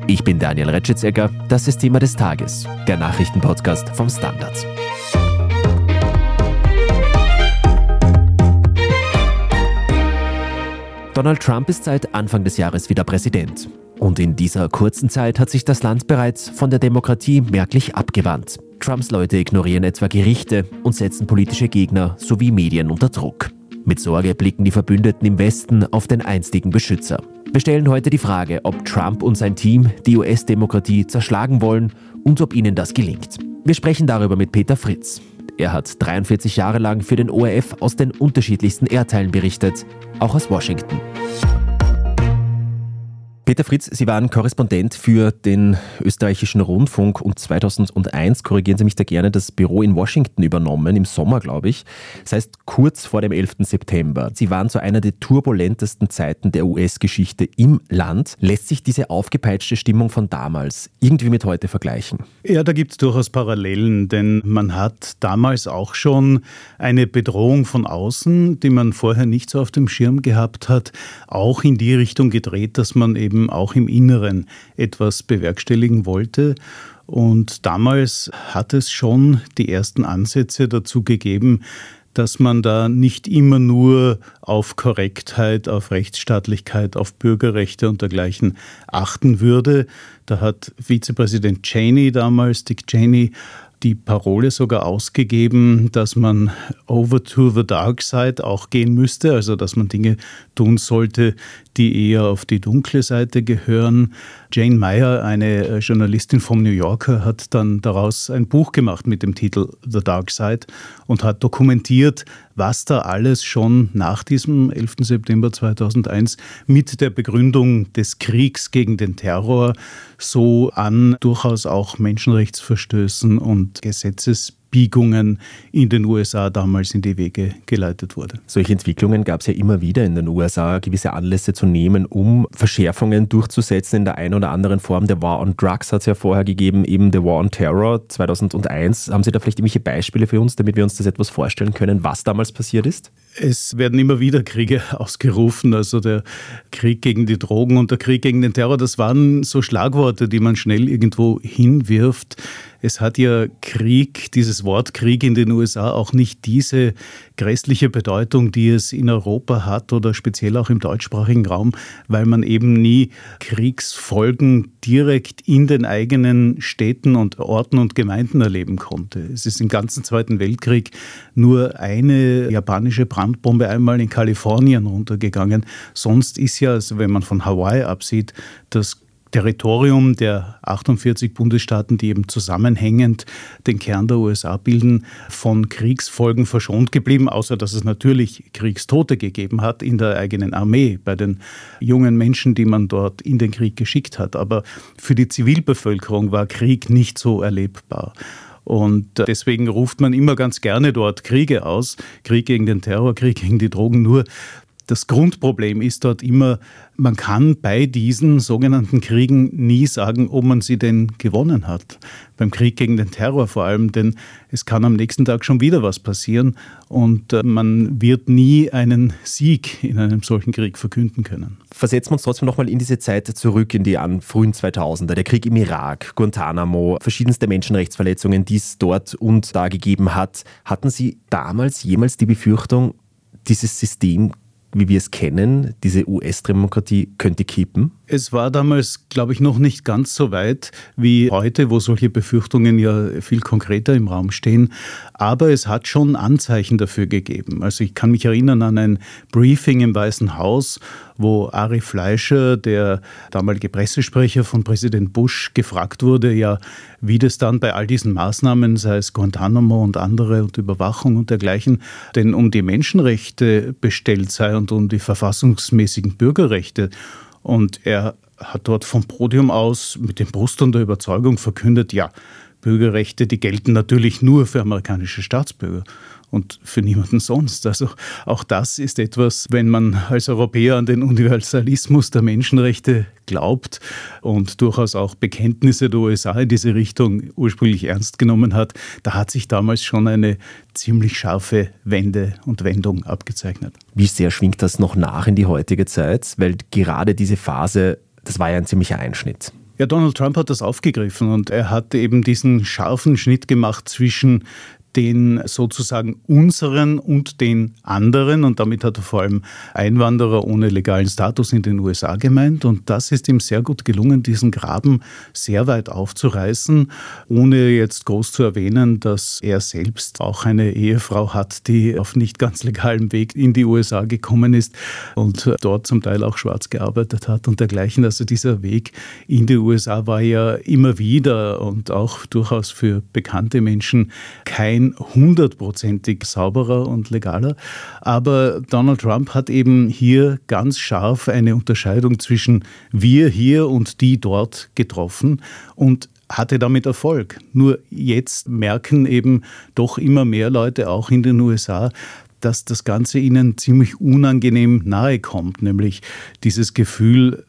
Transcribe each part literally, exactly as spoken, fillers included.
Ich bin Daniel Retschitzecker, das ist Thema des Tages, der Nachrichtenpodcast vom Standard. Donald Trump ist seit Anfang des Jahres wieder Präsident. Und in dieser kurzen Zeit hat sich das Land bereits von der Demokratie merklich abgewandt. Trumps Leute ignorieren etwa Gerichte und setzen politische Gegner sowie Medien unter Druck. Mit Sorge blicken die Verbündeten im Westen auf den einstigen Beschützer. Wir stellen heute die Frage, ob Trump und sein Team die U S-Demokratie zerschlagen wollen und ob ihnen das gelingt. Wir sprechen darüber mit Peter Fritz. Er hat dreiundvierzig Jahre lang für den O R F aus den unterschiedlichsten Erdteilen berichtet, auch aus Washington. Peter Fritz, Sie waren Korrespondent für den österreichischen Rundfunk und zweitausendeins, korrigieren Sie mich da gerne, das Büro in Washington übernommen, im Sommer, glaube ich. Das heißt, kurz vor dem elften September. Sie waren zu einer der turbulentesten Zeiten der U S-Geschichte im Land. Lässt sich diese aufgepeitschte Stimmung von damals irgendwie mit heute vergleichen? Ja, da gibt es durchaus Parallelen, denn man hat damals auch schon eine Bedrohung von außen, die man vorher nicht so auf dem Schirm gehabt hat, auch in die Richtung gedreht, dass man eben auch im Inneren etwas bewerkstelligen wollte. Und damals hat es schon die ersten Ansätze dazu gegeben, dass man da nicht immer nur auf Korrektheit, auf Rechtsstaatlichkeit, auf Bürgerrechte und dergleichen achten würde. Da hat Vizepräsident Cheney damals, Dick Cheney, die Parole sogar ausgegeben, dass man over to the dark side auch gehen müsste, also dass man Dinge tun sollte, die eher auf die dunkle Seite gehören. Jane Meyer, eine Journalistin vom New Yorker, hat dann daraus ein Buch gemacht mit dem Titel The Dark Side und hat dokumentiert, was da alles schon nach diesem elften September zweitausendeins mit der Begründung des Kriegs gegen den Terror so an durchaus auch Menschenrechtsverstößen und Gesetzesbiegungen in den U S A damals in die Wege geleitet wurde. Solche Entwicklungen gab es ja immer wieder in den U S A, gewisse Anlässe zu nehmen, um Verschärfungen durchzusetzen in der einen oder anderen Form. Der War on Drugs hat es ja vorher gegeben, eben der War on Terror zweitausendeins. Haben Sie da vielleicht irgendwelche Beispiele für uns, damit wir uns das etwas vorstellen können, was damals passiert ist? Es werden immer wieder Kriege ausgerufen, also der Krieg gegen die Drogen und der Krieg gegen den Terror, das waren so Schlagworte, die man schnell irgendwo hinwirft. Es hat ja Krieg, dieses Wort Krieg in den U S A auch nicht diese grässliche Bedeutung, die es in Europa hat oder speziell auch im deutschsprachigen Raum, weil man eben nie Kriegsfolgen direkt in den eigenen Städten und Orten und Gemeinden erleben konnte. Es ist im ganzen Zweiten Weltkrieg nur eine japanische Brandbombe einmal in Kalifornien runtergegangen. Sonst ist ja, also wenn man von Hawaii absieht, das Territorium der achtundvierzig Bundesstaaten, die eben zusammenhängend den Kern der U S A bilden, von Kriegsfolgen verschont geblieben, außer dass es natürlich Kriegstote gegeben hat in der eigenen Armee, bei den jungen Menschen, die man dort in den Krieg geschickt hat. Aber für die Zivilbevölkerung war Krieg nicht so erlebbar. Und deswegen ruft man immer ganz gerne dort Kriege aus, Krieg gegen den Terror, Krieg gegen die Drogen, nur das Grundproblem ist dort immer, man kann bei diesen sogenannten Kriegen nie sagen, ob man sie denn gewonnen hat. Beim Krieg gegen den Terror vor allem, denn es kann am nächsten Tag schon wieder was passieren und man wird nie einen Sieg in einem solchen Krieg verkünden können. Versetzen wir uns trotzdem nochmal in diese Zeit zurück, in die an frühen zweitausender. Der Krieg im Irak, Guantanamo, verschiedenste Menschenrechtsverletzungen, die es dort und da gegeben hat. Hatten Sie damals jemals die Befürchtung, dieses System, wie wir es kennen, diese U S-Demokratie könnte kippen? Es war damals, glaube ich, noch nicht ganz so weit wie heute, wo solche Befürchtungen ja viel konkreter im Raum stehen. Aber es hat schon Anzeichen dafür gegeben. Also ich kann mich erinnern an ein Briefing im Weißen Haus, wo Ari Fleischer, der damalige Pressesprecher von Präsident Bush, gefragt wurde, ja, wie das dann bei all diesen Maßnahmen, sei es Guantanamo und andere und Überwachung und dergleichen, denn um die Menschenrechte bestellt sei und um die verfassungsmäßigen Bürgerrechte. Und er hat dort vom Podium aus mit dem Brustton der Überzeugung verkündet, ja, Bürgerrechte, die gelten natürlich nur für amerikanische Staatsbürger und für niemanden sonst. Also auch das ist etwas, wenn man als Europäer an den Universalismus der Menschenrechte glaubt und durchaus auch Bekenntnisse der U S A in diese Richtung ursprünglich ernst genommen hat, da hat sich damals schon eine ziemlich scharfe Wende und Wendung abgezeichnet. Wie sehr schwingt das noch nach in die heutige Zeit? Weil gerade diese Phase, das war ja ein ziemlicher Einschnitt. Ja, Donald Trump hat das aufgegriffen und er hat eben diesen scharfen Schnitt gemacht zwischen den sozusagen unseren und den anderen. Und damit hat er vor allem Einwanderer ohne legalen Status in den U S A gemeint. Und das ist ihm sehr gut gelungen, diesen Graben sehr weit aufzureißen, ohne jetzt groß zu erwähnen, dass er selbst auch eine Ehefrau hat, die auf nicht ganz legalem Weg in die U S A gekommen ist und dort zum Teil auch schwarz gearbeitet hat und dergleichen. Also dieser Weg in die U S A war ja immer wieder und auch durchaus für bekannte Menschen kein hundertprozentig sauberer und legaler. Aber Donald Trump hat eben hier ganz scharf eine Unterscheidung zwischen wir hier und die dort getroffen und hatte damit Erfolg. Nur jetzt merken eben doch immer mehr Leute, auch in den U S A, dass das Ganze ihnen ziemlich unangenehm nahe kommt, nämlich dieses Gefühl,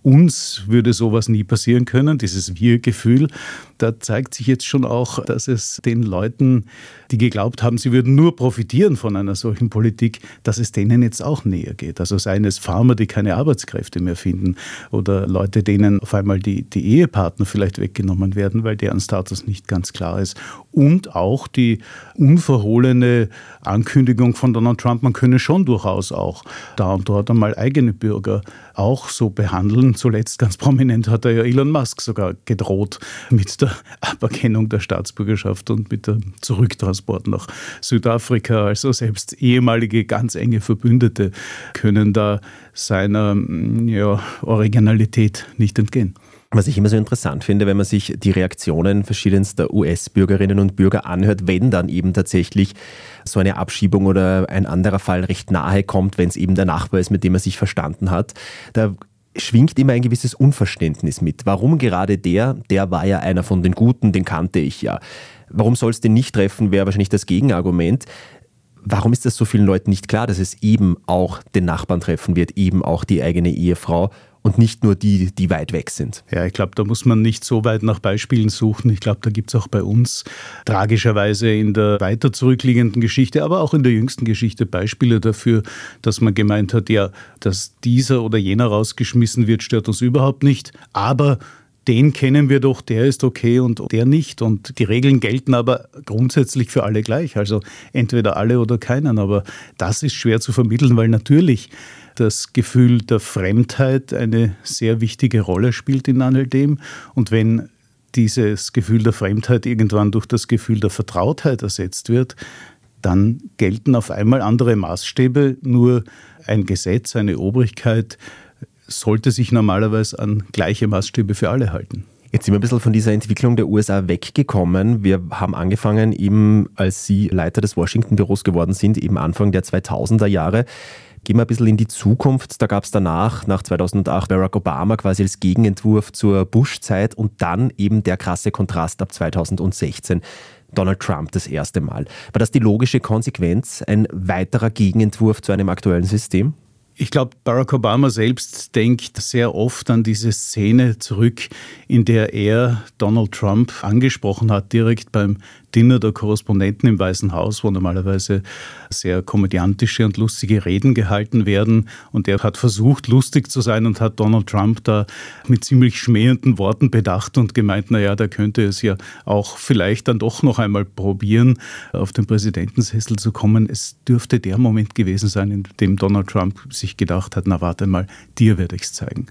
uns würde sowas nie passieren können, dieses Wir-Gefühl. Da zeigt sich jetzt schon auch, dass es den Leuten, die geglaubt haben, sie würden nur profitieren von einer solchen Politik, dass es denen jetzt auch näher geht. Also seien es Farmer, die keine Arbeitskräfte mehr finden oder Leute, denen auf einmal die, die Ehepartner vielleicht weggenommen werden, weil deren Status nicht ganz klar ist. Und auch die unverhohlene Ankündigung von Donald Trump, man könne schon durchaus auch da und dort einmal eigene Bürger auch so behandeln. Zuletzt ganz prominent hat er ja Elon Musk sogar gedroht mit der Aberkennung der Staatsbürgerschaft und mit dem Zurücktransport nach Südafrika. Also selbst ehemalige ganz enge Verbündete können da seiner ja, Originalität nicht entgehen. Was ich immer so interessant finde, wenn man sich die Reaktionen verschiedenster U S-Bürgerinnen und Bürger anhört, wenn dann eben tatsächlich so eine Abschiebung oder ein anderer Fall recht nahe kommt, wenn es eben der Nachbar ist, mit dem er sich verstanden hat, da schwingt immer ein gewisses Unverständnis mit. Warum gerade der? Der war ja einer von den Guten, den kannte ich ja. Warum soll es den nicht treffen, wäre wahrscheinlich das Gegenargument. Warum ist das so vielen Leuten nicht klar, dass es eben auch den Nachbarn treffen wird, eben auch die eigene Ehefrau und nicht nur die, die weit weg sind? Ja, ich glaube, da muss man nicht so weit nach Beispielen suchen. Ich glaube, da gibt es auch bei uns tragischerweise in der weiter zurückliegenden Geschichte, aber auch in der jüngsten Geschichte Beispiele dafür, dass man gemeint hat, ja, dass dieser oder jener rausgeschmissen wird, stört uns überhaupt nicht, aber den kennen wir doch, der ist okay und der nicht. Und die Regeln gelten aber grundsätzlich für alle gleich. Also entweder alle oder keinen. Aber das ist schwer zu vermitteln, weil natürlich das Gefühl der Fremdheit eine sehr wichtige Rolle spielt in all dem. Und wenn dieses Gefühl der Fremdheit irgendwann durch das Gefühl der Vertrautheit ersetzt wird, dann gelten auf einmal andere Maßstäbe. Nur ein Gesetz, eine Obrigkeit sollte sich normalerweise an gleiche Maßstäbe für alle halten. Jetzt sind wir ein bisschen von dieser Entwicklung der U S A weggekommen. Wir haben angefangen, eben als Sie Leiter des Washington-Büros geworden sind, eben Anfang der zweitausender Jahre. Gehen wir ein bisschen in die Zukunft. Da gab es danach, nach zweitausendacht, Barack Obama quasi als Gegenentwurf zur Bush-Zeit und dann eben der krasse Kontrast ab zweitausendsechzehn. Donald Trump das erste Mal. War das die logische Konsequenz, ein weiterer Gegenentwurf zu einem aktuellen System? Ich glaube, Barack Obama selbst denkt sehr oft an diese Szene zurück, in der er Donald Trump angesprochen hat, direkt beim Dinner der Korrespondenten im Weißen Haus, wo normalerweise sehr komödiantische und lustige Reden gehalten werden. Und er hat versucht, lustig zu sein und hat Donald Trump da mit ziemlich schmähenden Worten bedacht und gemeint, naja, der könnte es ja auch vielleicht dann doch noch einmal probieren, auf den Präsidentensessel zu kommen. Es dürfte der Moment gewesen sein, in dem Donald Trump sich gedacht hat, na warte mal, dir werde ich es zeigen.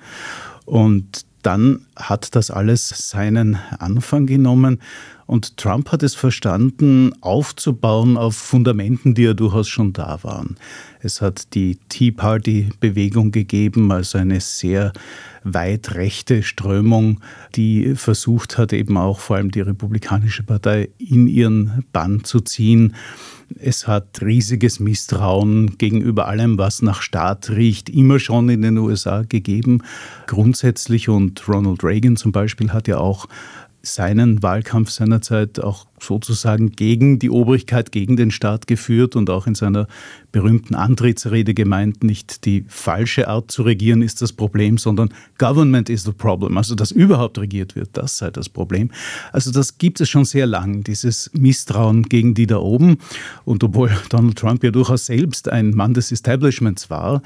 Und dann hat das alles seinen Anfang genommen und Trump hat es verstanden, aufzubauen auf Fundamenten, die ja durchaus schon da waren. Es hat die Tea Party-Bewegung gegeben, also eine sehr weit rechte Strömung, die versucht hat, eben auch vor allem die Republikanische Partei in ihren Bann zu ziehen. Es hat riesiges Misstrauen gegenüber allem, was nach Staat riecht, immer schon in den U S A gegeben. Grundsätzlich, und Ronald Reagan zum Beispiel hat ja auch seinen Wahlkampf seinerzeit auch sozusagen gegen die Obrigkeit, gegen den Staat geführt und auch in seiner berühmten Antrittsrede gemeint, nicht die falsche Art zu regieren ist das Problem, sondern Government is the problem. Also, dass überhaupt regiert wird, das sei das Problem. Also das gibt es schon sehr lang, dieses Misstrauen gegen die da oben. Und obwohl Donald Trump ja durchaus selbst ein Mann des Establishments war,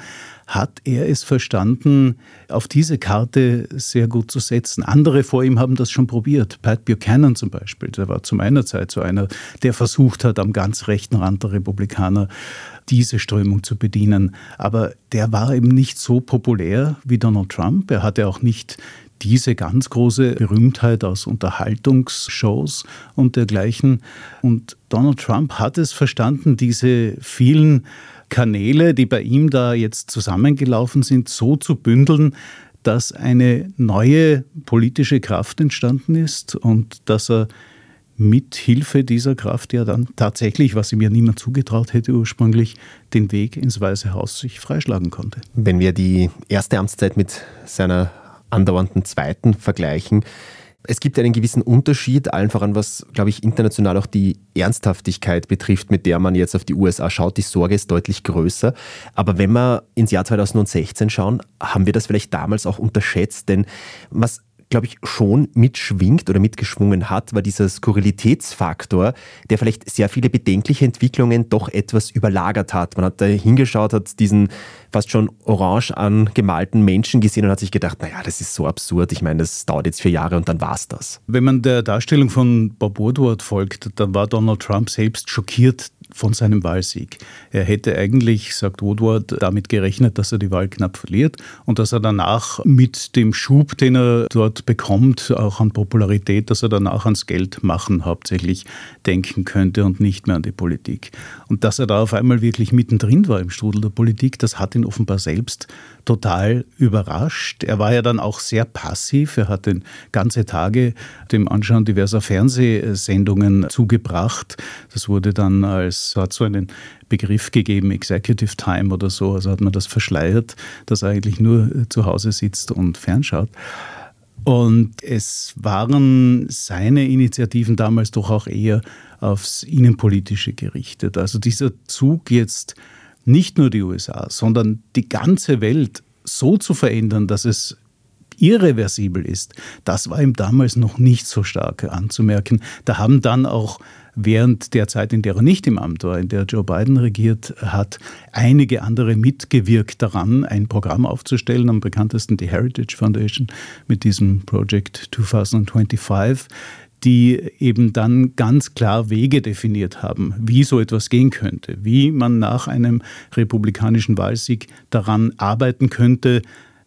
hat er es verstanden, auf diese Karte sehr gut zu setzen. Andere vor ihm haben das schon probiert. Pat Buchanan zum Beispiel, der war zu meiner Zeit so einer, der versucht hat, am ganz rechten Rand der Republikaner diese Strömung zu bedienen. Aber der war eben nicht so populär wie Donald Trump. Er hatte auch nicht diese ganz große Berühmtheit aus Unterhaltungsshows und dergleichen. Und Donald Trump hat es verstanden, diese vielen Kanäle, die bei ihm da jetzt zusammengelaufen sind, so zu bündeln, dass eine neue politische Kraft entstanden ist und dass er mit Hilfe dieser Kraft ja dann tatsächlich, was ihm ja niemand zugetraut hätte ursprünglich, den Weg ins Weiße Haus sich freischlagen konnte. Wenn wir die erste Amtszeit mit seiner andauernden zweiten vergleichen, es gibt einen gewissen Unterschied, allen voran was, glaube ich, international auch die Ernsthaftigkeit betrifft, mit der man jetzt auf die U S A schaut. Die Sorge ist deutlich größer. Aber wenn wir ins Jahr zweitausendsechzehn schauen, haben wir das vielleicht damals auch unterschätzt, denn was glaube ich, schon mitschwingt oder mitgeschwungen hat, war dieser Skurrilitätsfaktor, der vielleicht sehr viele bedenkliche Entwicklungen doch etwas überlagert hat. Man hat da hingeschaut, hat diesen fast schon orange angemalten Menschen gesehen und hat sich gedacht, naja, das ist so absurd, ich meine, das dauert jetzt vier Jahre und dann war's das. Wenn man der Darstellung von Bob Woodward folgt, dann war Donald Trump selbst schockiert von seinem Wahlsieg. Er hätte eigentlich, sagt Woodward, damit gerechnet, dass er die Wahl knapp verliert und dass er danach mit dem Schub, den er dort bekommt, auch an Popularität, dass er danach ans Geld machen hauptsächlich denken könnte und nicht mehr an die Politik. Und dass er da auf einmal wirklich mittendrin war im Strudel der Politik, das hat ihn offenbar selbst total überrascht. Er war ja dann auch sehr passiv. Er hat den ganze Tage dem Anschauen diverser Fernsehsendungen zugebracht. Das wurde dann als, hat so einen Begriff gegeben, Executive Time oder so. Also hat man das verschleiert, dass er eigentlich nur zu Hause sitzt und fernschaut. Und es waren seine Initiativen damals doch auch eher aufs Innenpolitische gerichtet. Also dieser Zug jetzt nicht nur die U S A, sondern die ganze Welt so zu verändern, dass es irreversibel ist, das war ihm damals noch nicht so stark anzumerken. Da haben dann auch während der Zeit, in der er nicht im Amt war, in der Joe Biden regiert hat, einige andere mitgewirkt daran, ein Programm aufzustellen, am bekanntesten die Heritage Foundation mit diesem Project zwanzig fünfundzwanzig, die eben dann ganz klar Wege definiert haben, wie so etwas gehen könnte, wie man nach einem republikanischen Wahlsieg daran arbeiten könnte,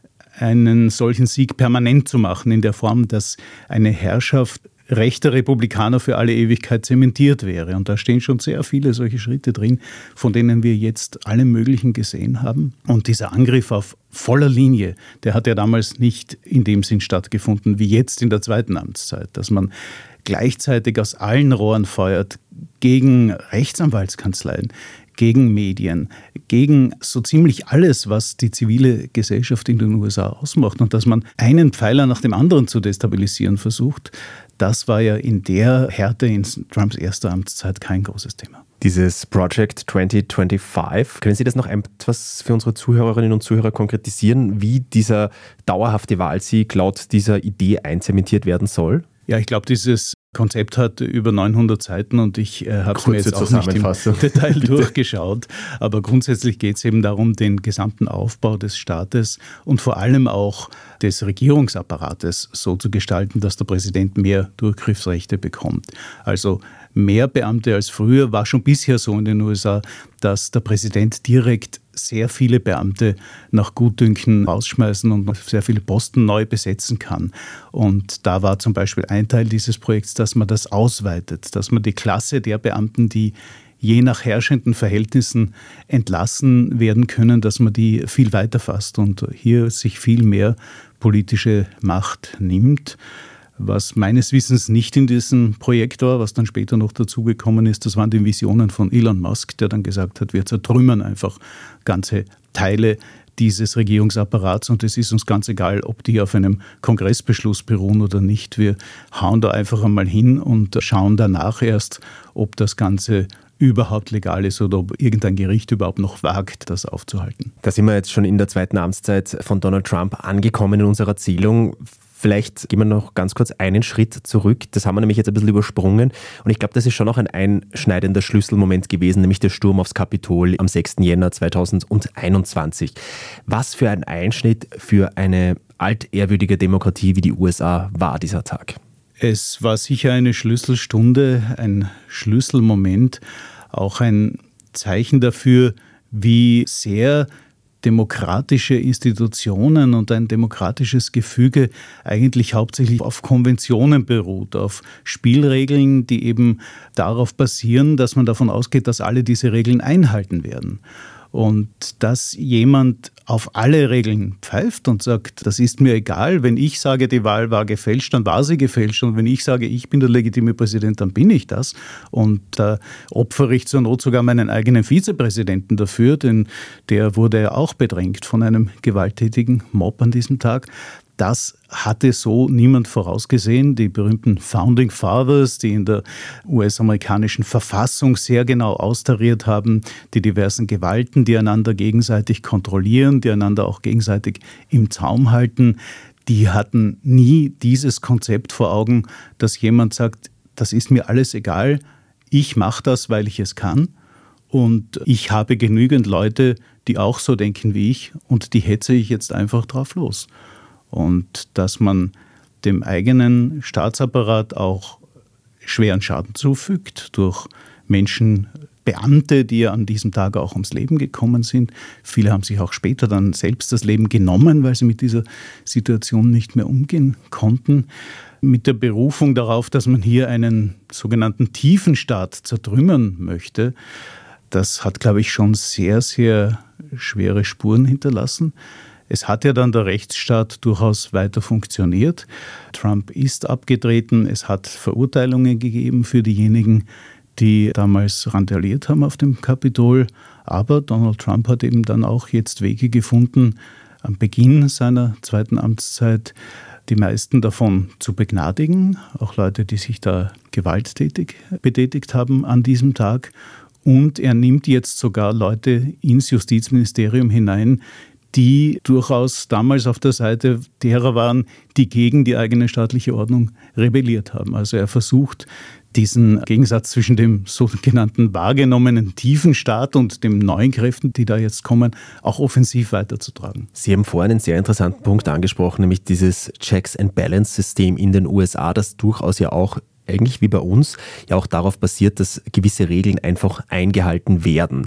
einen solchen Sieg permanent zu machen, in der Form, dass eine Herrschaft rechter Republikaner für alle Ewigkeit zementiert wäre. Und da stehen schon sehr viele solche Schritte drin, von denen wir jetzt alle möglichen gesehen haben. Und dieser Angriff auf voller Linie, der hat ja damals nicht in dem Sinn stattgefunden, wie jetzt in der zweiten Amtszeit, dass man gleichzeitig aus allen Rohren feuert gegen Rechtsanwaltskanzleien, gegen Medien, gegen so ziemlich alles, was die zivile Gesellschaft in den U S A ausmacht und dass man einen Pfeiler nach dem anderen zu destabilisieren versucht, das war ja in der Härte in Trumps erster Amtszeit kein großes Thema. Dieses Project zwanzig fünfundzwanzig, können Sie das noch etwas für unsere Zuhörerinnen und Zuhörer konkretisieren, wie dieser dauerhafte Wahlsieg laut dieser Idee einzementiert werden soll? Ja, ich glaube, dieses Konzept hat über neunhundert Seiten und ich äh, habe es mir jetzt auch nicht im Detail durchgeschaut. Aber grundsätzlich geht es eben darum, den gesamten Aufbau des Staates und vor allem auch des Regierungsapparates so zu gestalten, dass der Präsident mehr Durchgriffsrechte bekommt. Also mehr Beamte als früher war schon bisher so in den U S A, dass der Präsident direkt sehr viele Beamte nach Gutdünken rausschmeißen und sehr viele Posten neu besetzen kann. Und da war zum Beispiel ein Teil dieses Projekts, dass man das ausweitet, dass man die Klasse der Beamten, die je nach herrschenden Verhältnissen entlassen werden können, dass man die viel weiter fasst und hier sich viel mehr politische Macht nimmt. Was meines Wissens nicht in diesem Projekt war, was dann später noch dazugekommen ist, das waren die Visionen von Elon Musk, der dann gesagt hat, wir zertrümmern einfach ganze Teile dieses Regierungsapparats und es ist uns ganz egal, ob die auf einem Kongressbeschluss beruhen oder nicht. Wir hauen da einfach einmal hin und schauen danach erst, ob das Ganze überhaupt legal ist oder ob irgendein Gericht überhaupt noch wagt, das aufzuhalten. Da sind wir jetzt schon in der zweiten Amtszeit von Donald Trump angekommen in unserer Erzählung. Vielleicht gehen wir noch ganz kurz einen Schritt zurück. Das haben wir nämlich jetzt ein bisschen übersprungen. Und ich glaube, das ist schon noch ein einschneidender Schlüsselmoment gewesen, nämlich der Sturm aufs Kapitol am sechsten Jänner zweitausendeinundzwanzig. Was für ein Einschnitt für eine altehrwürdige Demokratie wie die U S A war dieser Tag? Es war sicher eine Schlüsselstunde, ein Schlüsselmoment, auch ein Zeichen dafür, wie sehr demokratische Institutionen und ein demokratisches Gefüge eigentlich hauptsächlich auf Konventionen beruht, auf Spielregeln, die eben darauf basieren, dass man davon ausgeht, dass alle diese Regeln einhalten werden. Und dass jemand auf alle Regeln pfeift und sagt, das ist mir egal, wenn ich sage, die Wahl war gefälscht, dann war sie gefälscht. Und wenn ich sage, ich bin der legitime Präsident, dann bin ich das. Und da opfere ich zur Not sogar meinen eigenen Vizepräsidenten dafür, denn der wurde ja auch bedrängt von einem gewalttätigen Mob an diesem Tag. Das hatte so niemand vorausgesehen. Die berühmten Founding Fathers, die in der U S-amerikanischen Verfassung sehr genau austariert haben, die diversen Gewalten, die einander gegenseitig kontrollieren, die einander auch gegenseitig im Zaum halten, die hatten nie dieses Konzept vor Augen, dass jemand sagt, das ist mir alles egal, ich mache das, weil ich es kann. Und ich habe genügend Leute, die auch so denken wie ich, und die hetze ich jetzt einfach drauf los. Und dass man dem eigenen Staatsapparat auch schweren Schaden zufügt durch Menschen, Beamte, die ja an diesem Tag auch ums Leben gekommen sind. Viele haben sich auch später dann selbst das Leben genommen, weil sie mit dieser Situation nicht mehr umgehen konnten. Mit der Berufung darauf, dass man hier einen sogenannten Tiefenstaat zertrümmern möchte, das hat, glaube ich, schon sehr, sehr schwere Spuren hinterlassen. Es hat ja dann der Rechtsstaat durchaus weiter funktioniert. Trump ist abgetreten. Es hat Verurteilungen gegeben für diejenigen, die damals randaliert haben auf dem Kapitol. Aber Donald Trump hat eben dann auch jetzt Wege gefunden, am Beginn seiner zweiten Amtszeit die meisten davon zu begnadigen. Auch Leute, die sich da gewalttätig betätigt haben an diesem Tag. Und er nimmt jetzt sogar Leute ins Justizministerium hinein, die durchaus damals auf der Seite derer waren, die gegen die eigene staatliche Ordnung rebelliert haben. Also er versucht, diesen Gegensatz zwischen dem sogenannten wahrgenommenen tiefen Staat und den neuen Kräften, die da jetzt kommen, auch offensiv weiterzutragen. Sie haben vorhin einen sehr interessanten Punkt angesprochen, nämlich dieses Checks-and-Balance-System in den U S A, das durchaus ja auch eigentlich wie bei uns ja auch darauf basiert, dass gewisse Regeln einfach eingehalten werden.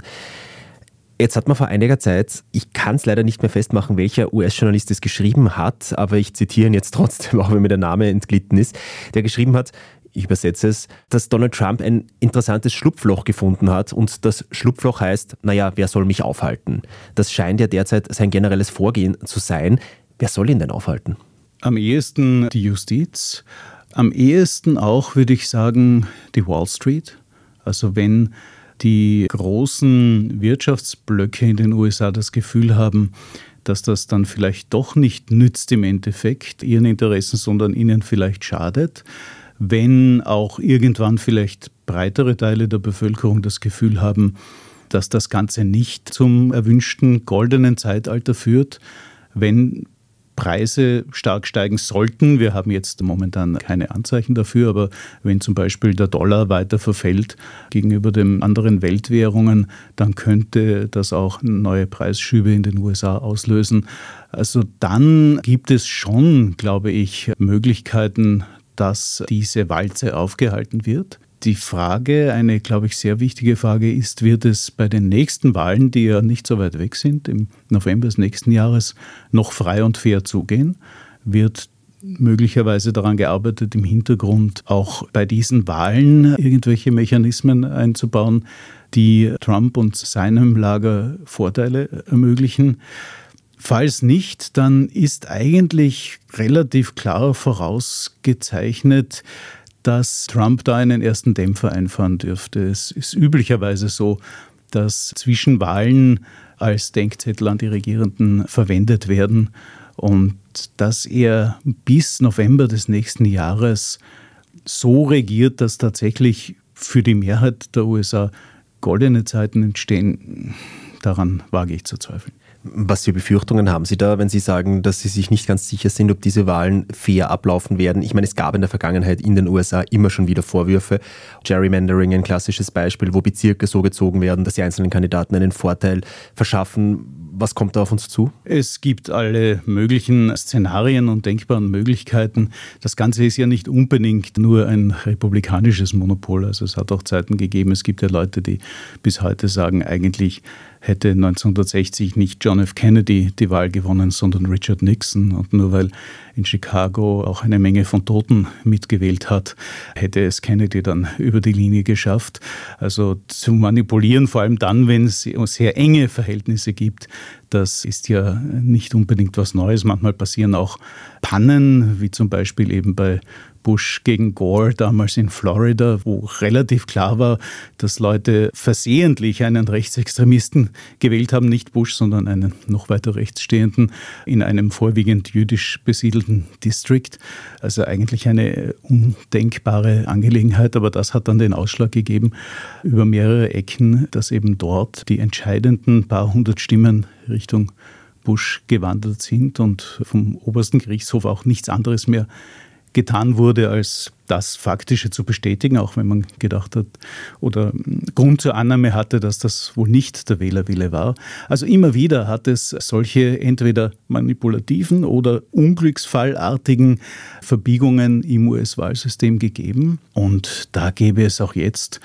Jetzt hat man vor einiger Zeit, ich kann es leider nicht mehr festmachen, welcher U S-Journalist es geschrieben hat, aber ich zitiere ihn jetzt trotzdem, auch wenn mir der Name entglitten ist, der geschrieben hat, ich übersetze es, dass Donald Trump ein interessantes Schlupfloch gefunden hat und das Schlupfloch heißt, naja, wer soll mich aufhalten? Das scheint ja derzeit sein generelles Vorgehen zu sein. Wer soll ihn denn aufhalten? Am ehesten die Justiz, am ehesten auch, würde ich sagen, die Wall Street. Also wenn die großen Wirtschaftsblöcke in den U S A das Gefühl haben, dass das dann vielleicht doch nicht nützt im Endeffekt ihren Interessen, sondern ihnen vielleicht schadet. Wenn auch irgendwann vielleicht breitere Teile der Bevölkerung das Gefühl haben, dass das Ganze nicht zum erwünschten goldenen Zeitalter führt, wenn Preise stark steigen sollten. Wir haben jetzt momentan keine Anzeichen dafür, aber wenn zum Beispiel der Dollar weiter verfällt gegenüber den anderen Weltwährungen, dann könnte das auch neue Preisschübe in den U S A auslösen. Also dann gibt es schon, glaube ich, Möglichkeiten, dass diese Walze aufgehalten wird. Die Frage, eine, glaube ich, sehr wichtige Frage ist, wird es bei den nächsten Wahlen, die ja nicht so weit weg sind, im November des nächsten Jahres, noch frei und fair zugehen? Wird möglicherweise daran gearbeitet, im Hintergrund auch bei diesen Wahlen irgendwelche Mechanismen einzubauen, die Trump und seinem Lager Vorteile ermöglichen? Falls nicht, dann ist eigentlich relativ klar vorausgezeichnet, dass Trump da einen ersten Dämpfer einfahren dürfte. Es ist üblicherweise so, dass Zwischenwahlen als Denkzettel an die Regierenden verwendet werden und dass er bis November des nächsten Jahres so regiert, dass tatsächlich für die Mehrheit der U S A goldene Zeiten entstehen, daran wage ich zu zweifeln. Was für Befürchtungen haben Sie da, wenn Sie sagen, dass Sie sich nicht ganz sicher sind, ob diese Wahlen fair ablaufen werden? Ich meine, es gab in der Vergangenheit in den U S A immer schon wieder Vorwürfe. Gerrymandering, ein klassisches Beispiel, wo Bezirke so gezogen werden, dass die einzelnen Kandidaten einen Vorteil verschaffen. Was kommt da auf uns zu? Es gibt alle möglichen Szenarien und denkbaren Möglichkeiten. Das Ganze ist ja nicht unbedingt nur ein republikanisches Monopol. Also es hat auch Zeiten gegeben, es gibt ja Leute, die bis heute sagen, eigentlich hätte neunzehnhundertsechzig nicht John F. Kennedy die Wahl gewonnen, sondern Richard Nixon. Und nur weil in Chicago auch eine Menge von Toten mitgewählt hat, hätte es Kennedy dann über die Linie geschafft. Also zu manipulieren, vor allem dann, wenn es sehr enge Verhältnisse gibt, das ist ja nicht unbedingt was Neues. Manchmal passieren auch Pannen, wie zum Beispiel eben bei Bush gegen Gore damals in Florida, wo relativ klar war, dass Leute versehentlich einen Rechtsextremisten gewählt haben, nicht Bush, sondern einen noch weiter rechts stehenden in einem vorwiegend jüdisch besiedelten District. Also eigentlich eine undenkbare Angelegenheit, aber das hat dann den Ausschlag gegeben über mehrere Ecken, dass eben dort die entscheidenden paar hundert Stimmen Richtung Bush gewandert sind und vom obersten Gerichtshof auch nichts anderes mehr getan wurde, als das Faktische zu bestätigen, auch wenn man gedacht hat oder Grund zur Annahme hatte, dass das wohl nicht der Wählerwille war. Also immer wieder hat es solche entweder manipulativen oder unglücksfallartigen Verbiegungen im U S-Wahlsystem gegeben. Und da gäbe es auch jetzt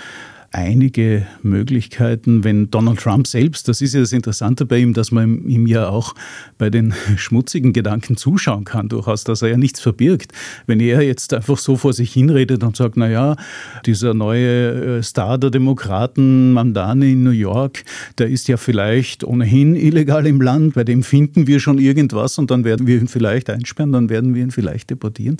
einige Möglichkeiten, wenn Donald Trump selbst, das ist ja das Interessante bei ihm, dass man ihm ja auch bei den schmutzigen Gedanken zuschauen kann, durchaus, dass er ja nichts verbirgt. Wenn er jetzt einfach so vor sich hinredet und sagt, naja, dieser neue Star der Demokraten, Mamdani in New York, der ist ja vielleicht ohnehin illegal im Land, bei dem finden wir schon irgendwas und dann werden wir ihn vielleicht einsperren, dann werden wir ihn vielleicht deportieren.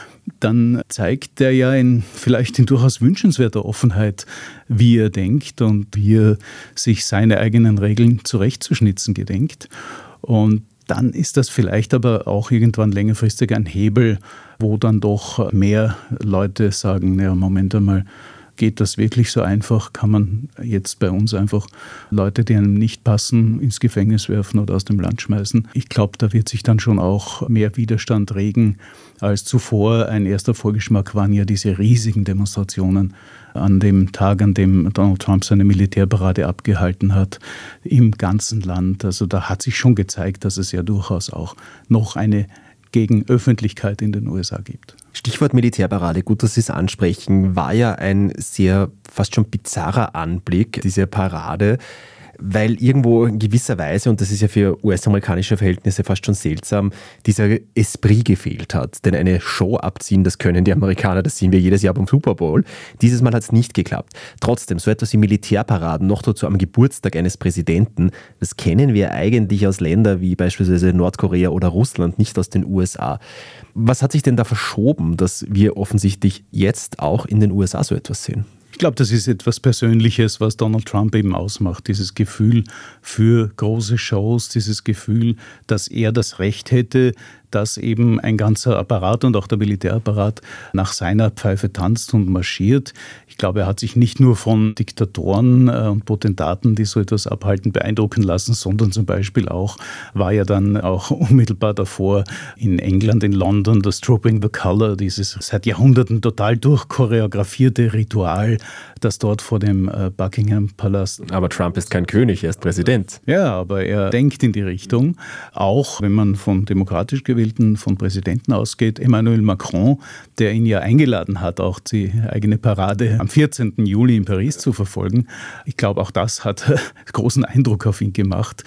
Dann zeigt er ja in, vielleicht in durchaus wünschenswerter Offenheit, wie er denkt und wie er sich seine eigenen Regeln zurechtzuschnitzen gedenkt. Und dann ist das vielleicht aber auch irgendwann längerfristig ein Hebel, wo dann doch mehr Leute sagen, ja, Moment einmal, geht das wirklich so einfach? Kann man jetzt bei uns einfach Leute, die einem nicht passen, ins Gefängnis werfen oder aus dem Land schmeißen? Ich glaube, da wird sich dann schon auch mehr Widerstand regen als zuvor. Ein erster Vorgeschmack waren ja diese riesigen Demonstrationen an dem Tag, an dem Donald Trump seine Militärparade abgehalten hat, im ganzen Land. Also da hat sich schon gezeigt, dass es ja durchaus auch noch eine Gegenöffentlichkeit in den U S A gibt. Stichwort Militärparade, gut, dass Sie es ansprechen, war ja ein sehr fast schon bizarrer Anblick, diese Parade, weil irgendwo in gewisser Weise, und das ist ja für U S-amerikanische Verhältnisse fast schon seltsam, dieser Esprit gefehlt hat. Denn eine Show abziehen, das können die Amerikaner, das sehen wir jedes Jahr beim Super Bowl. Dieses Mal hat es nicht geklappt. Trotzdem, so etwas wie Militärparaden, noch dazu am Geburtstag eines Präsidenten, das kennen wir eigentlich aus Ländern wie beispielsweise Nordkorea oder Russland, nicht aus den U S A. Was hat sich denn da verschoben, dass wir offensichtlich jetzt auch in den U S A so etwas sehen? Ich glaube, das ist etwas Persönliches, was Donald Trump eben ausmacht. Dieses Gefühl für große Shows, dieses Gefühl, dass er das Recht hätte, dass eben ein ganzer Apparat und auch der Militärapparat nach seiner Pfeife tanzt und marschiert. Ich glaube, er hat sich nicht nur von Diktatoren und Potentaten, die so etwas abhalten, beeindrucken lassen, sondern zum Beispiel auch, war ja dann auch unmittelbar davor in England, in London, das Trooping the Colour, dieses seit Jahrhunderten total durchchoreografierte Ritual, das dort vor dem Buckingham-Palast. Aber Trump ist kein König, er ist Präsident. Ja, aber er denkt in die Richtung, auch wenn man von demokratisch gewählten, von Präsidenten ausgeht. Emmanuel Macron, der ihn ja eingeladen hat, auch die eigene Parade am vierzehnten Juli in Paris zu verfolgen. Ich glaube, auch das hat großen Eindruck auf ihn gemacht.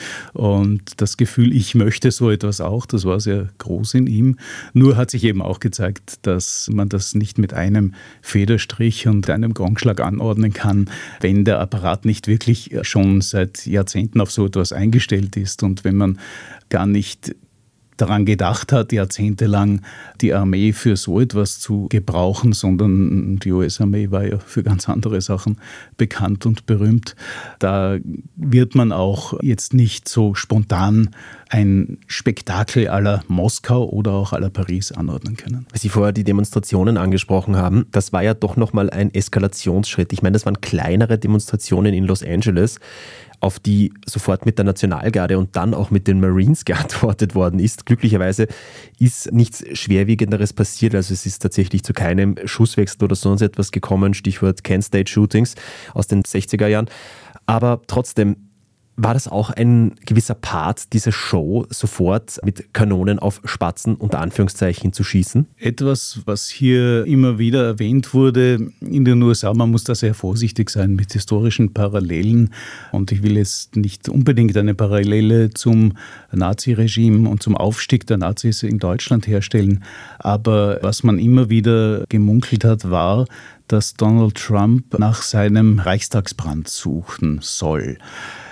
Und das Gefühl, ich möchte so etwas auch, das war sehr groß in ihm. Nur hat sich eben auch gezeigt, dass man das nicht mit einem Federstrich und einem Gongschlag anordnen kann, wenn der Apparat nicht wirklich schon seit Jahrzehnten auf so etwas eingestellt ist und wenn man gar nicht daran gedacht hat, jahrzehntelang die Armee für so etwas zu gebrauchen, sondern die U S-Armee war ja für ganz andere Sachen bekannt und berühmt. Da wird man auch jetzt nicht so spontan ein Spektakel à la Moskau oder auch à la Paris anordnen können. Weil Sie vorher die Demonstrationen angesprochen haben, das war ja doch nochmal ein Eskalationsschritt. Ich meine, das waren kleinere Demonstrationen in Los Angeles, auf die sofort mit der Nationalgarde und dann auch mit den Marines geantwortet worden ist. Glücklicherweise ist nichts Schwerwiegenderes passiert, also es ist tatsächlich zu keinem Schusswechsel oder sonst etwas gekommen, Stichwort Kent State Shootings aus den sechziger Jahren. Aber trotzdem, war das auch ein gewisser Part dieser Show, sofort mit Kanonen auf Spatzen unter Anführungszeichen zu schießen? Etwas, was hier immer wieder erwähnt wurde in den U S A, man muss da sehr vorsichtig sein mit historischen Parallelen. Und ich will jetzt nicht unbedingt eine Parallele zum Naziregime und zum Aufstieg der Nazis in Deutschland herstellen. Aber was man immer wieder gemunkelt hat, war, dass Donald Trump nach seinem Reichstagsbrand suchen soll.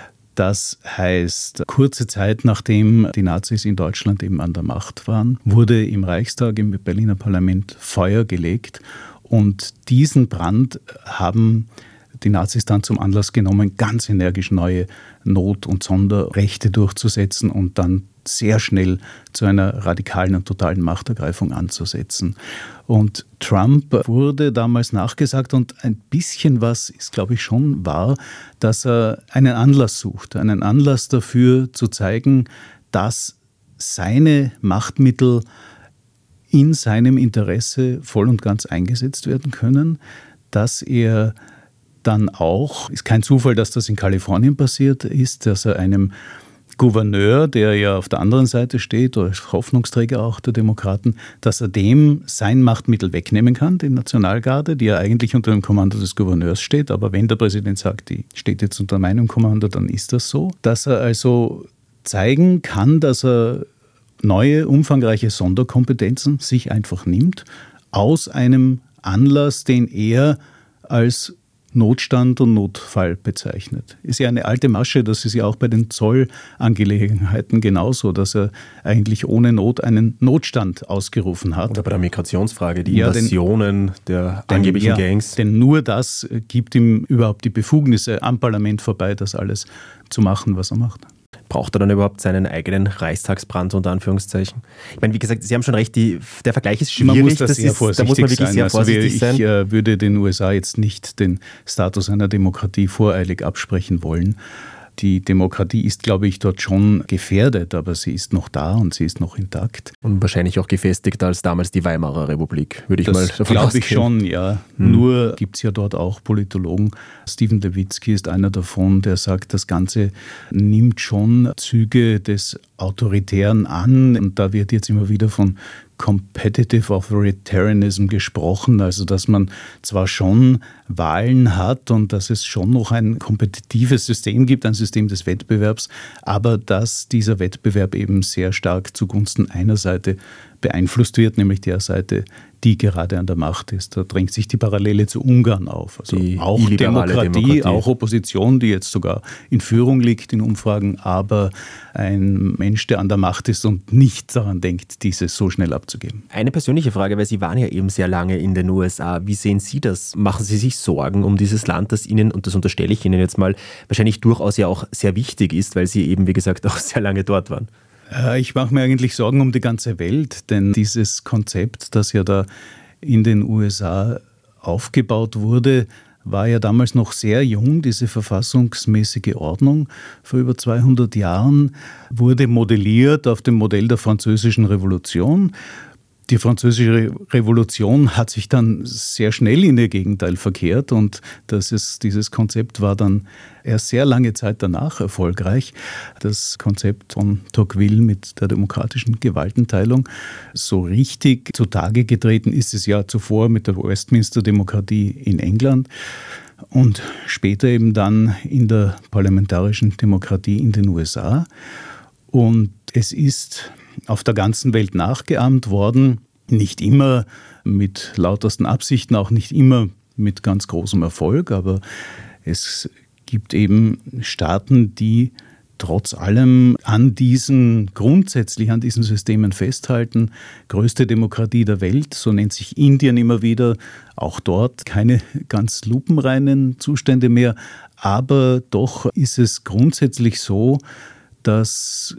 Das heißt, kurze Zeit nachdem die Nazis in Deutschland eben an der Macht waren, wurde im Reichstag, im Berliner Parlament Feuer gelegt. Und diesen Brand haben die Nazis dann zum Anlass genommen, ganz energisch neue Not- und Sonderrechte durchzusetzen und dann sehr schnell zu einer radikalen und totalen Machtergreifung anzusetzen. Und Trump wurde damals nachgesagt, und ein bisschen was ist, glaube ich, schon wahr, dass er einen Anlass sucht, einen Anlass dafür zu zeigen, dass seine Machtmittel in seinem Interesse voll und ganz eingesetzt werden können, dass er dann auch, ist kein Zufall, dass das in Kalifornien passiert ist, dass er einem Gouverneur, der ja auf der anderen Seite steht, oder Hoffnungsträger auch der Demokraten, dass er dem sein Machtmittel wegnehmen kann, die Nationalgarde, die ja eigentlich unter dem Kommando des Gouverneurs steht. Aber wenn der Präsident sagt, die steht jetzt unter meinem Kommando, dann ist das so. Dass er also zeigen kann, dass er neue, umfangreiche Sonderkompetenzen sich einfach nimmt, aus einem Anlass, den er als Notstand und Notfall bezeichnet. Ist ja eine alte Masche, das ist ja auch bei den Zollangelegenheiten genauso, dass er eigentlich ohne Not einen Notstand ausgerufen hat. Oder bei der Migrationsfrage, die ja, Invasionen den, der angeblichen denn, ja, Gangs. Denn nur das gibt ihm überhaupt die Befugnisse am Parlament vorbei, das alles zu machen, was er macht. Braucht er dann überhaupt seinen eigenen Reichstagsbrand unter Anführungszeichen? Ich meine, wie gesagt, Sie haben schon recht, die, der Vergleich ist schwierig. Man muss da, sehr ist, vorsichtig da muss man wirklich sein. sehr vorsichtig also wir, sein. Ich äh, würde den U S A jetzt nicht den Status einer Demokratie voreilig absprechen wollen. Die Demokratie ist, glaube ich, dort schon gefährdet, aber sie ist noch da und sie ist noch intakt. Und wahrscheinlich auch gefestigter als damals die Weimarer Republik, würde ich das mal davon glaube ich schon, ja. Hm. Nur gibt es ja dort auch Politologen. Stephen Levitsky ist einer davon, der sagt, das Ganze nimmt schon Züge des Autoritären an. Und da wird jetzt immer wieder von Competitive Authoritarianism gesprochen, also dass man zwar schon Wahlen hat und dass es schon noch ein kompetitives System gibt, ein System des Wettbewerbs, aber dass dieser Wettbewerb eben sehr stark zugunsten einer Seite beeinflusst wird, nämlich der Seite, die gerade an der Macht ist. Da drängt sich die Parallele zu Ungarn auf. Also die auch Demokratie, Demokratie, auch Opposition, die jetzt sogar in Führung liegt in Umfragen, aber ein Mensch, der an der Macht ist und nicht daran denkt, diese so schnell abzugeben. Eine persönliche Frage, weil Sie waren ja eben sehr lange in den U S A. Wie sehen Sie das? Machen Sie sich Sorgen um dieses Land, das Ihnen, und das unterstelle ich Ihnen jetzt mal, wahrscheinlich durchaus ja auch sehr wichtig ist, weil Sie eben, wie gesagt, auch sehr lange dort waren? Ich mache mir eigentlich Sorgen um die ganze Welt, denn dieses Konzept, das ja da in den U S A aufgebaut wurde, war ja damals noch sehr jung. Diese verfassungsmäßige Ordnung vor über zweihundert Jahren wurde modelliert auf dem Modell der Französischen Revolution. Die Französische Revolution hat sich dann sehr schnell in ihr Gegenteil verkehrt und das ist, dieses Konzept war dann erst sehr lange Zeit danach erfolgreich. Das Konzept von Tocqueville mit der demokratischen Gewaltenteilung. So richtig zutage getreten ist es ja zuvor mit der Westminster-Demokratie in England und später eben dann in der parlamentarischen Demokratie in den U S A. Und es ist auf der ganzen Welt nachgeahmt worden, nicht immer mit lautersten Absichten, auch nicht immer mit ganz großem Erfolg, aber es gibt eben Staaten, die trotz allem an diesen, grundsätzlich an diesen Systemen festhalten. Größte Demokratie der Welt, so nennt sich Indien immer wieder, auch dort keine ganz lupenreinen Zustände mehr, aber doch ist es grundsätzlich so, dass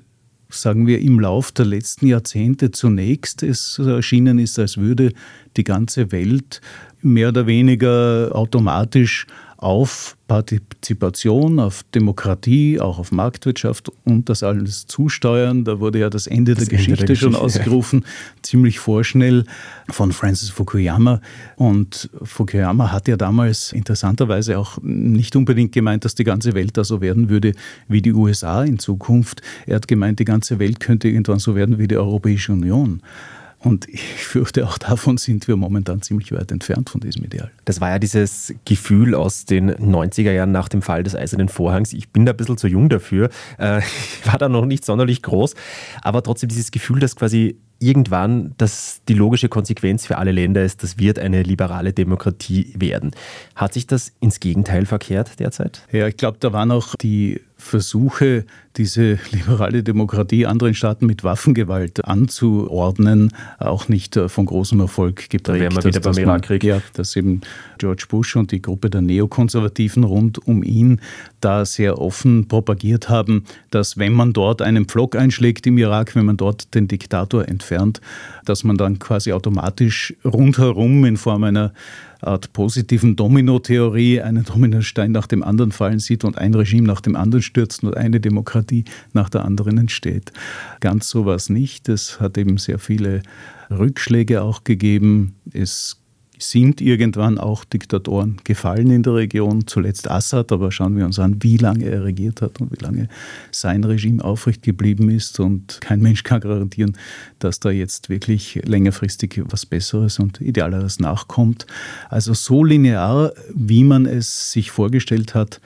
sagen wir, im Lauf der letzten Jahrzehnte zunächst es erschienen ist, als würde die ganze Welt mehr oder weniger automatisch auf Partizipation, auf Demokratie, auch auf Marktwirtschaft und das alles zusteuern. Da wurde ja das Ende, das der, Ende Geschichte der Geschichte schon ausgerufen, ja. Ziemlich vorschnell von Francis Fukuyama. Und Fukuyama hat ja damals interessanterweise auch nicht unbedingt gemeint, dass die ganze Welt da so werden würde wie die U S A in Zukunft. Er hat gemeint, die ganze Welt könnte irgendwann so werden wie die Europäische Union. Und ich fürchte, auch davon sind wir momentan ziemlich weit entfernt von diesem Ideal. Das war ja dieses Gefühl aus den neunziger Jahren nach dem Fall des Eisernen Vorhangs. Ich bin da ein bisschen zu jung dafür. Ich war da noch nicht sonderlich groß. Aber trotzdem dieses Gefühl, dass quasi irgendwann das die logische Konsequenz für alle Länder ist, das wird eine liberale Demokratie werden. Hat sich das ins Gegenteil verkehrt derzeit? Ja, ich glaube, da waren auch die Versuche, diese liberale Demokratie anderen Staaten mit Waffengewalt anzuordnen, auch nicht von großem Erfolg geprägt. Da wären wir wieder beim Irakkrieg. Ja, dass eben George Bush und die Gruppe der Neokonservativen rund um ihn da sehr offen propagiert haben, dass wenn man dort einen Pflock einschlägt im Irak, wenn man dort den Diktator entfernt, dass man dann quasi automatisch rundherum in Form einer Art positiven Domino-Theorie einen Dominostein nach dem anderen fallen sieht und ein Regime nach dem anderen stürzt und eine Demokratie nach der anderen entsteht. Ganz so war es nicht. Es hat eben sehr viele Rückschläge auch gegeben. Es sind irgendwann auch Diktatoren gefallen in der Region, zuletzt Assad, aber schauen wir uns an, wie lange er regiert hat und wie lange sein Regime aufrecht geblieben ist und kein Mensch kann garantieren, dass da jetzt wirklich längerfristig was Besseres und Idealeres nachkommt. Also so linear, wie man es sich vorgestellt hat,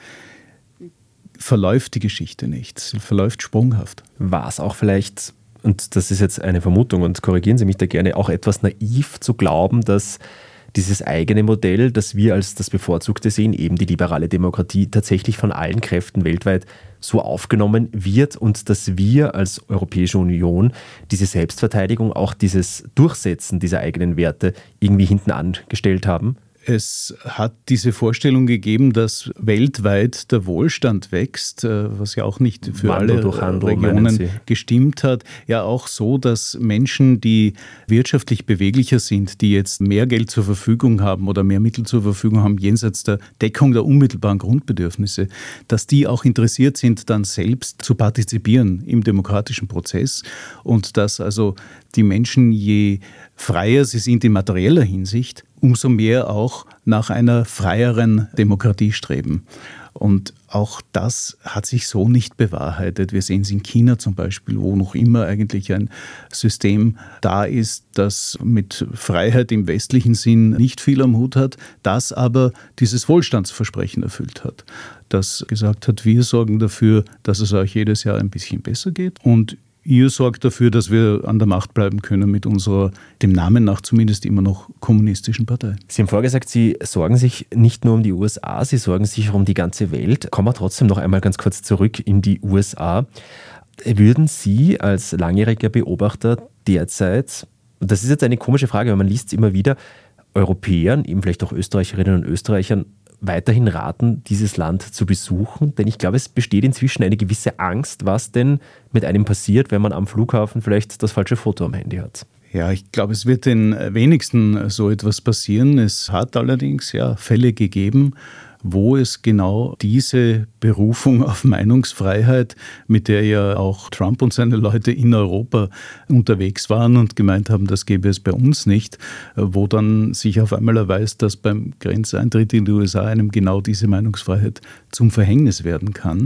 verläuft die Geschichte nicht. Sie verläuft sprunghaft. War es auch vielleicht, und das ist jetzt eine Vermutung und korrigieren Sie mich da gerne, auch etwas naiv zu glauben, dass dieses eigene Modell, das wir als das Bevorzugte sehen, eben die liberale Demokratie, tatsächlich von allen Kräften weltweit so aufgenommen wird und dass wir als Europäische Union diese Selbstverteidigung, auch dieses Durchsetzen dieser eigenen Werte irgendwie hinten angestellt haben? Es hat diese Vorstellung gegeben, dass weltweit der Wohlstand wächst, was ja auch nicht für Wandel alle durch Handel, Regionen gestimmt hat. Ja, auch so, dass Menschen, die wirtschaftlich beweglicher sind, die jetzt mehr Geld zur Verfügung haben oder mehr Mittel zur Verfügung haben, jenseits der Deckung der unmittelbaren Grundbedürfnisse, dass die auch interessiert sind, dann selbst zu partizipieren im demokratischen Prozess und dass also die Menschen, je freier sie sind in materieller Hinsicht, umso mehr auch nach einer freieren Demokratie streben. Und auch das hat sich so nicht bewahrheitet. Wir sehen es in China zum Beispiel, wo noch immer eigentlich ein System da ist, das mit Freiheit im westlichen Sinn nicht viel am Hut hat, das aber dieses Wohlstandsversprechen erfüllt hat. Das gesagt hat, wir sorgen dafür, dass es euch jedes Jahr ein bisschen besser geht und ihr sorgt dafür, dass wir an der Macht bleiben können mit unserer, dem Namen nach zumindest immer noch kommunistischen Partei. Sie haben vorgesagt, Sie sorgen sich nicht nur um die U S A, Sie sorgen sich um die ganze Welt. Kommen wir trotzdem noch einmal ganz kurz zurück in die U S A. Würden Sie als langjähriger Beobachter derzeit, und das ist jetzt eine komische Frage, weil man liest es immer wieder, Europäern, eben vielleicht auch Österreicherinnen und Österreichern, weiterhin raten, dieses Land zu besuchen? Denn ich glaube, es besteht inzwischen eine gewisse Angst, was denn mit einem passiert, wenn man am Flughafen vielleicht das falsche Foto am Handy hat. Ja, ich glaube, es wird den wenigsten so etwas passieren. Es hat allerdings ja Fälle gegeben, wo es genau diese Berufung auf Meinungsfreiheit, mit der ja auch Trump und seine Leute in Europa unterwegs waren und gemeint haben, das gäbe es bei uns nicht, wo dann sich auf einmal erweist, dass beim Grenzeintritt in die U S A einem genau diese Meinungsfreiheit zum Verhängnis werden kann.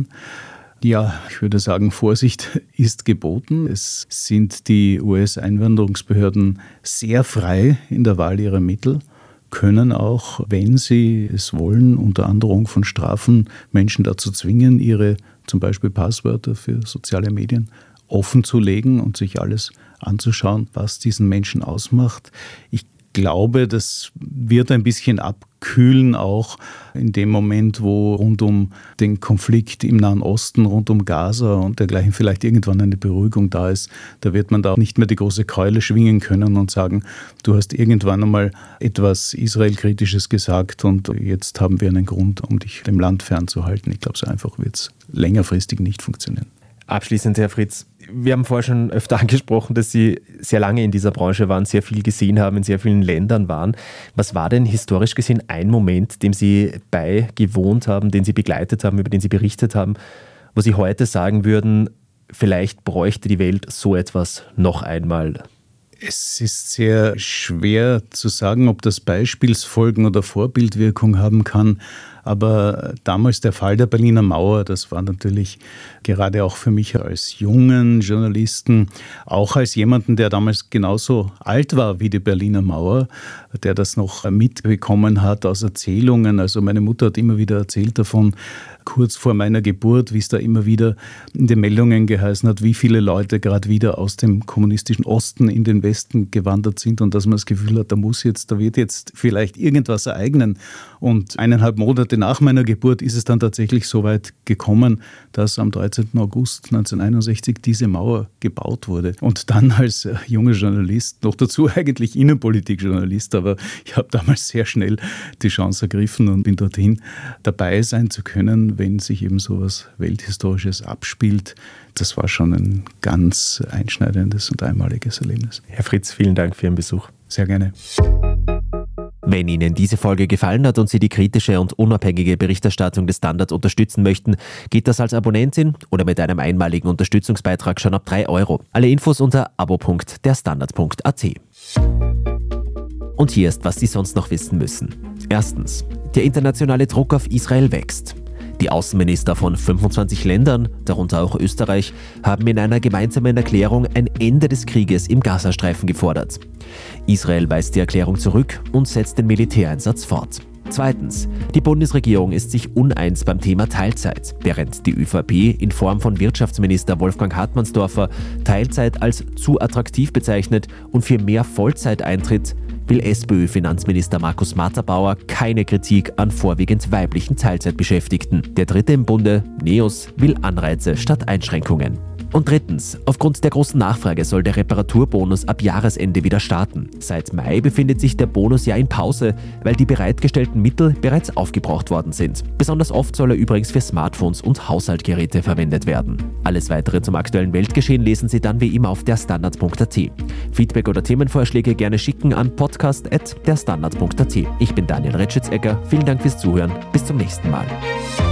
Ja, ich würde sagen, Vorsicht ist geboten. Es sind die U S-Einwanderungsbehörden sehr frei in der Wahl ihrer Mittel, können auch, wenn sie es wollen, unter Androhung von Strafen Menschen dazu zwingen, ihre zum Beispiel Passwörter für soziale Medien offen zu legen und sich alles anzuschauen, was diesen Menschen ausmacht. Ich glaube, das wird ein bisschen abkühlen, auch in dem Moment, wo rund um den Konflikt im Nahen Osten, rund um Gaza und dergleichen vielleicht irgendwann eine Beruhigung da ist. Da wird man da nicht mehr die große Keule schwingen können und sagen, du hast irgendwann einmal etwas Israel-Kritisches gesagt und jetzt haben wir einen Grund, um dich dem Land fernzuhalten. Ich glaube, so einfach wird es längerfristig nicht funktionieren. Abschließend, Herr Fritz, wir haben vorher schon öfter angesprochen, dass Sie sehr lange in dieser Branche waren, sehr viel gesehen haben, in sehr vielen Ländern waren. Was war denn historisch gesehen ein Moment, dem Sie beigewohnt haben, den Sie begleitet haben, über den Sie berichtet haben, wo Sie heute sagen würden, vielleicht bräuchte die Welt so etwas noch einmal? Es ist sehr schwer zu sagen, ob das Beispielsfolgen oder Vorbildwirkung haben kann. Aber damals der Fall der Berliner Mauer, das war natürlich gerade auch für mich als jungen Journalisten, auch als jemanden, der damals genauso alt war wie die Berliner Mauer, der das noch mitbekommen hat aus Erzählungen. Also meine Mutter hat immer wieder erzählt davon, kurz vor meiner Geburt, wie es da immer wieder in den Meldungen geheißen hat, wie viele Leute gerade wieder aus dem kommunistischen Osten in den Westen gewandert sind und dass man das Gefühl hat, da muss jetzt, da wird jetzt vielleicht irgendwas ereignen. Und eineinhalb Monate nach meiner Geburt ist es dann tatsächlich so weit gekommen, dass am dreizehnten August neunzehnhunderteinundsechzig diese Mauer gebaut wurde. Und dann als junger Journalist, noch dazu eigentlich Innenpolitikjournalist, aber ich habe damals sehr schnell die Chance ergriffen und bin dorthin dabei sein zu können, wenn sich eben so etwas Welthistorisches abspielt. Das war schon ein ganz einschneidendes und einmaliges Erlebnis. Herr Fritz, vielen Dank für Ihren Besuch. Sehr gerne. Wenn Ihnen diese Folge gefallen hat und Sie die kritische und unabhängige Berichterstattung des Standard unterstützen möchten, geht das als Abonnentin oder mit einem einmaligen Unterstützungsbeitrag schon ab drei Euro. Alle Infos unter abo punkt der standard punkt a t. Und hier ist, was Sie sonst noch wissen müssen. Erstens. Der internationale Druck auf Israel wächst. Die Außenminister von fünfundzwanzig Ländern, darunter auch Österreich, haben in einer gemeinsamen Erklärung ein Ende des Krieges im Gazastreifen gefordert. Israel weist die Erklärung zurück und setzt den Militäreinsatz fort. Zweitens. Die Bundesregierung ist sich uneins beim Thema Teilzeit, während die ÖVP in Form von Wirtschaftsminister Wolfgang Hartmannsdorfer Teilzeit als zu attraktiv bezeichnet und für mehr Vollzeit eintritt, will SPÖ-Finanzminister Markus Matterbauer keine Kritik an vorwiegend weiblichen Teilzeitbeschäftigten. Der Dritte im Bunde, NEOS, will Anreize statt Einschränkungen. Und drittens, aufgrund der großen Nachfrage soll der Reparaturbonus ab Jahresende wieder starten. Seit Mai befindet sich der Bonus ja in Pause, weil die bereitgestellten Mittel bereits aufgebraucht worden sind. Besonders oft soll er übrigens für Smartphones und Haushaltgeräte verwendet werden. Alles Weitere zum aktuellen Weltgeschehen lesen Sie dann wie immer auf der standard punkt a t. Feedback oder Themenvorschläge gerne schicken an podcast at der standard punkt a t. Ich bin Daniel Retschitz-Egger, vielen Dank fürs Zuhören, bis zum nächsten Mal.